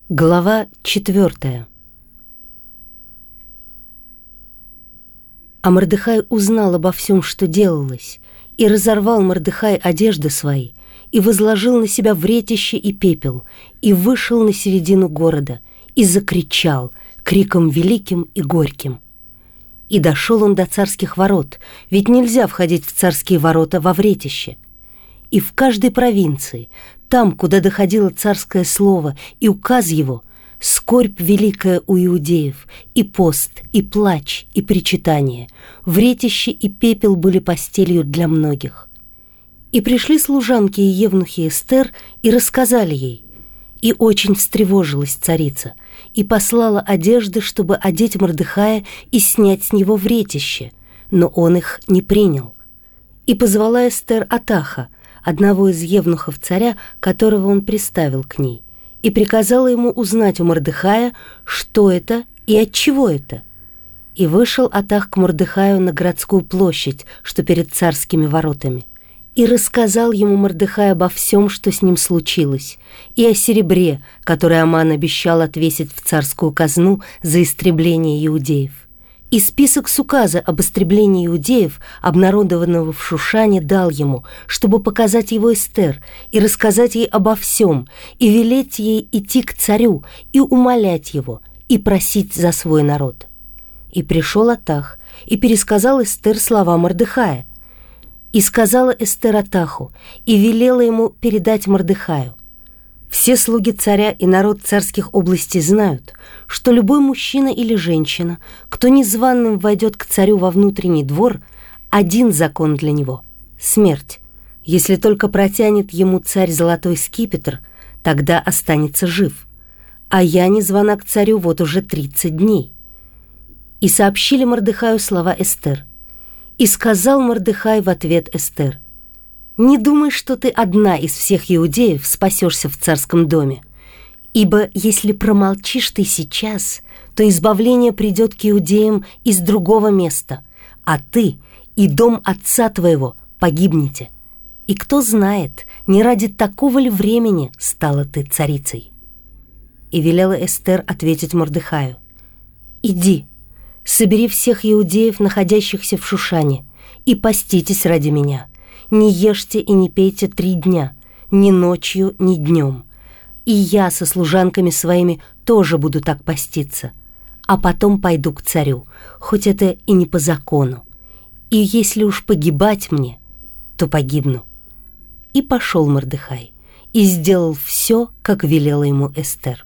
Глава 4. А Мордехай узнал обо всем, что делалось, и разорвал Мордехай одежды свои, и возложил на себя вретище и пепел, и вышел на середину города, и закричал криком великим и горьким. И дошел он до царских ворот, ведь нельзя входить в царские ворота во вретище. И в каждой провинции, там, куда доходило царское слово и указ его, скорбь великая у иудеев, и пост, и плач, и причитание, вретище и пепел были постелью для многих. И пришли служанки и евнухи Эстер и рассказали ей, и очень встревожилась царица, и послала одежды, чтобы одеть Мордехая и снять с него вретище, но он их не принял. И позвала Эстер Атаха, одного из евнухов царя, которого он приставил к ней, и приказала ему узнать у Мордехая, что это и от чего это. И вышел Атах к Мордехаю на городскую площадь, что перед царскими воротами, и рассказал ему Мордехай обо всем, что с ним случилось, и о серебре, которое Аман обещал отвесить в царскую казну за истребление иудеев. И список с указа об истреблении иудеев, обнародованного в Шушане, дал ему, чтобы показать его Эстер и рассказать ей обо всем, и велеть ей идти к царю и умолять его, и просить за свой народ. И пришел Атах, и пересказал Эстер слова Мордехая. И сказала Эстер Атаху, и велела ему передать Мордехаю: «Все слуги царя и народ царских областей знают, что любой мужчина или женщина, кто незваным войдет к царю во внутренний двор, один закон для него — смерть. Если только протянет ему царь золотой скипетр, тогда останется жив. А я не звана к царю вот уже 30 дней». И сообщили Мордехаю слова Эстер. И сказал Мордехай в ответ Эстер: «Не думай, что ты одна из всех иудеев спасешься в царском доме, ибо если промолчишь ты сейчас, то избавление придет к иудеям из другого места, а ты и дом отца твоего погибнете. И кто знает, не ради такого ли времени стала ты царицей?» И велела Эстер ответить Мордехаю: «Иди, собери всех иудеев, находящихся в Шушане, и поститесь ради меня. Не ешьте и не пейте 3 дня, ни ночью, ни днем. И я со служанками своими тоже буду так поститься. А потом пойду к царю, хоть это и не по закону. И если уж погибать мне, то погибну». И пошел Мордехай, и сделал все, как велела ему Эстер.